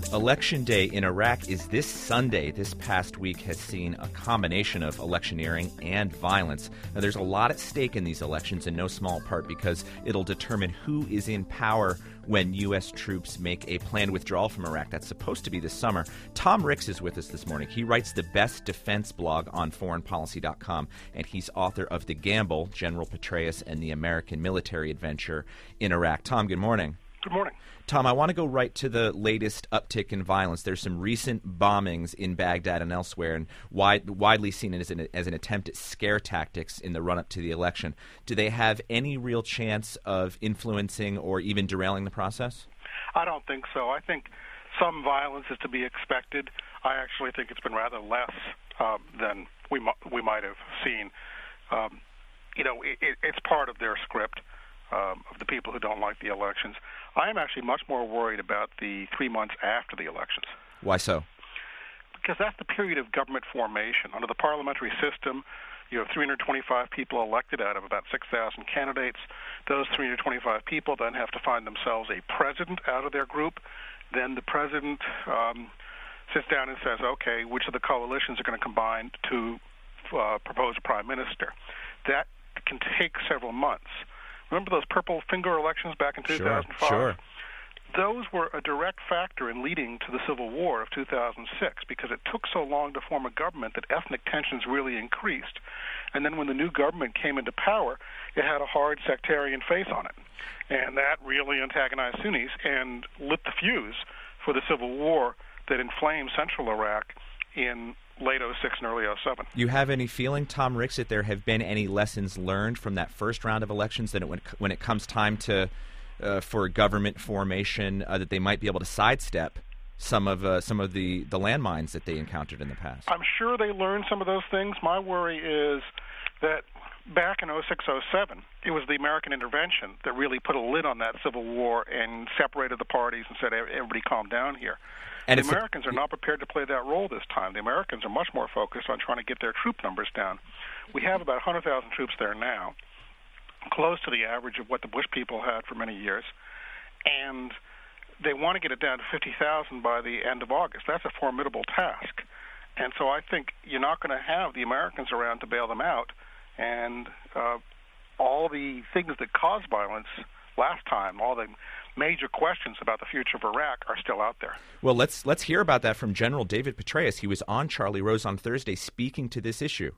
Election Day in Iraq is this Sunday. This past week has seen a combination of electioneering and violence. Now, there's a lot at stake in these elections, in no small part because it'll determine who is in power when U.S. troops make a planned withdrawal from Iraq. That's supposed to be this summer. Tom Ricks is with us this morning. He writes the Best Defense blog on foreignpolicy.com, and he's author of The Gamble, General Petraeus and the American Military Adventure in Iraq. Tom, good morning. Good morning. Tom, I want to go right to the latest uptick in violence. There's some recent bombings in Baghdad and elsewhere, and widely seen as an attempt at scare tactics in the run-up to the election. Do they have any real chance of influencing or even derailing the process? I don't think so. I think some violence is to be expected. I actually think it's been rather less than we might have seen. It's part of their script. Of the people who don't like the elections. I am actually much more worried about the 3 months after the elections. Why so? Because that's the period of government formation. Under the parliamentary system, you have 325 people elected out of about 6,000 candidates. Those 325 people then have to find themselves a president out of their group. Then the president sits down and says, okay, which of the coalitions are going to combine to propose a prime minister? That can take several months. Remember those purple finger elections back in 2005? Sure. Those were a direct factor in leading to the Civil War of 2006 because it took so long to form a government that ethnic tensions really increased. And then when the new government came into power, it had a hard sectarian face on it. And that really antagonized Sunnis and lit the fuse for the Civil War that inflamed central Iraq in late 06 and early 07. You have any feeling, Tom Ricks, that there have been any lessons learned from that first round of elections that when it comes time to for government formation that they might be able to sidestep some of the landmines that they encountered in the past? I'm sure they learned some of those things. My worry is that back in 06-07, it was the American intervention that really put a lid on that Civil War and separated the parties and said, everybody calm down here. And the Americans are not prepared to play that role this time. The Americans are much more focused on trying to get their troop numbers down. We have about 100,000 troops there now, close to the average of what the Bush people had for many years, and they want to get it down to 50,000 by the end of August. That's a formidable task. And so I think you're not going to have the Americans around to bail them out, and all the things that caused violence last time, all the major questions about the future of Iraq are still out there. Well, let's hear about that from General David Petraeus. He was on Charlie Rose on Thursday speaking to this issue.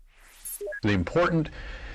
The important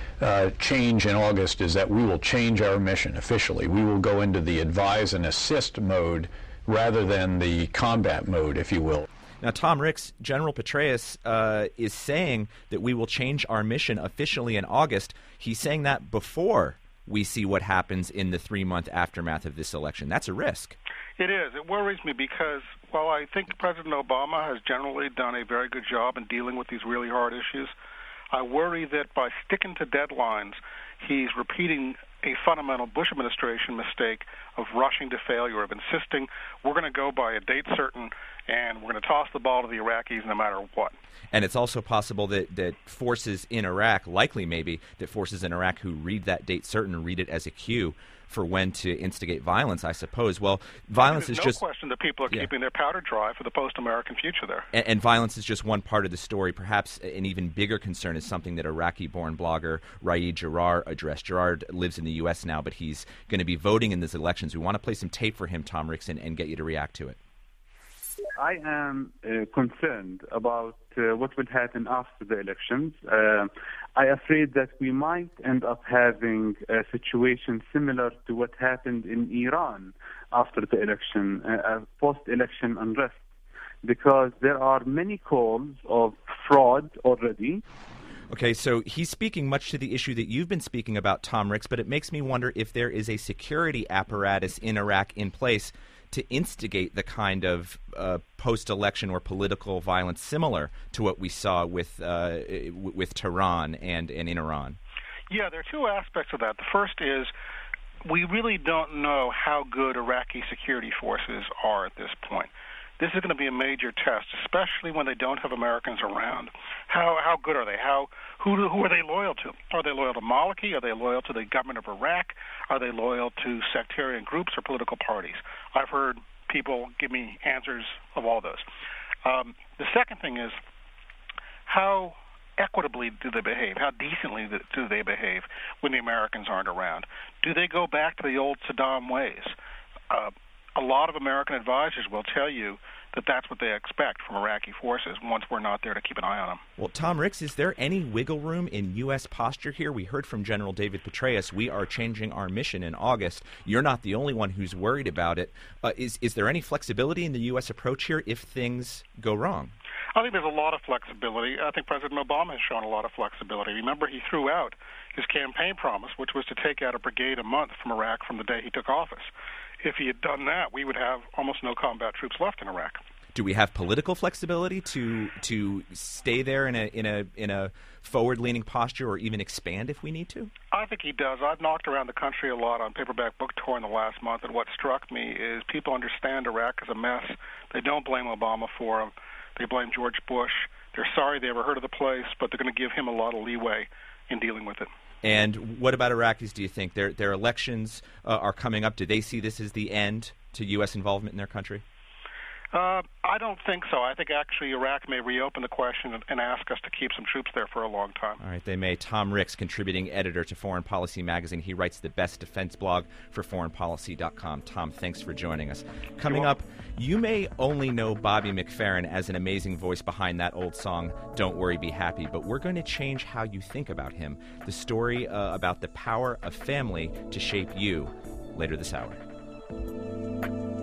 change in August is that we will change our mission officially. We will go into the advise and assist mode rather than the combat mode, if you will. Now, Tom Ricks, General Petraeus is saying that we will change our mission officially in August. He's saying that before we see what happens in the 3-month aftermath of this election. That's a risk. It is. It worries me because while I think President Obama has generally done a very good job in dealing with these really hard issues, I worry that by sticking to deadlines, he's repeating a fundamental Bush administration mistake of rushing to failure, of insisting we're going to go by a date certain and we're going to toss the ball to the Iraqis no matter what. And it's also possible that forces in Iraq, likely maybe, that forces in Iraq who read that date certain read it as a cue for when to instigate violence, I suppose. Well, violence is just... There's no question that people are keeping their powder dry for the post-American future there. And violence is just one part of the story. Perhaps an even bigger concern is something that Iraqi-born blogger Raed Jarrar addressed. Jarrar lives in the U.S. now, but he's going to be voting in these elections. We want to play some tape for him, Tom Ricks, and get you to react to it. I am concerned about what will happen after the elections. I'm afraid that we might end up having a situation similar to what happened in Iran after the election, post-election unrest, because there are many calls of fraud already. Okay, so he's speaking much to the issue that you've been speaking about, Tom Ricks, but it makes me wonder if there is a security apparatus in Iraq in place to instigate the kind of post-election or political violence similar to what we saw with Tehran and in Iran. Yeah, there are two aspects of that. The first is we really don't know how good Iraqi security forces are at this point. This is going to be a major test, especially when they don't have Americans around. How good are they? Who are they loyal to? Are they loyal to Maliki? Are they loyal to the government of Iraq? Are they loyal to sectarian groups or political parties? I've heard people give me answers of all those. The second thing is, how equitably do they behave? How decently do they behave when the Americans aren't around? Do they go back to the old Saddam ways? A lot of American advisors will tell you that that's what they expect from Iraqi forces once we're not there to keep an eye on them. Well, Tom Ricks, is there any wiggle room in U.S. posture here? We heard from General David Petraeus, we are changing our mission in August. You're not the only one who's worried about it. Is there any flexibility in the U.S. approach here if things go wrong? I think there's a lot of flexibility. I think President Obama has shown a lot of flexibility. Remember, he threw out his campaign promise, which was to take out a brigade a month from Iraq from the day he took office. If he had done that, we would have almost no combat troops left in Iraq. Do we have political flexibility to stay there in a forward-leaning posture, or even expand if we need to? I think he does. I've knocked around the country a lot on paperback book tour in the last month, and what struck me is people understand Iraq is a mess. They don't blame Obama for him. They blame George Bush. They're sorry they ever heard of the place, but they're going to give him a lot of leeway in dealing with it. And what about Iraqis, do you think? Their elections are coming up. Do they see this as the end to U.S. involvement in their country? I don't think so. I think actually Iraq may reopen the question and ask us to keep some troops there for a long time. All right, they may. Tom Ricks, contributing editor to Foreign Policy magazine. He writes the best defense blog for foreignpolicy.com. Tom, thanks for joining us. Coming up, you may only know Bobby McFerrin as an amazing voice behind that old song, Don't Worry, Be Happy, but we're going to change how you think about him. The story about the power of family to shape you later this hour.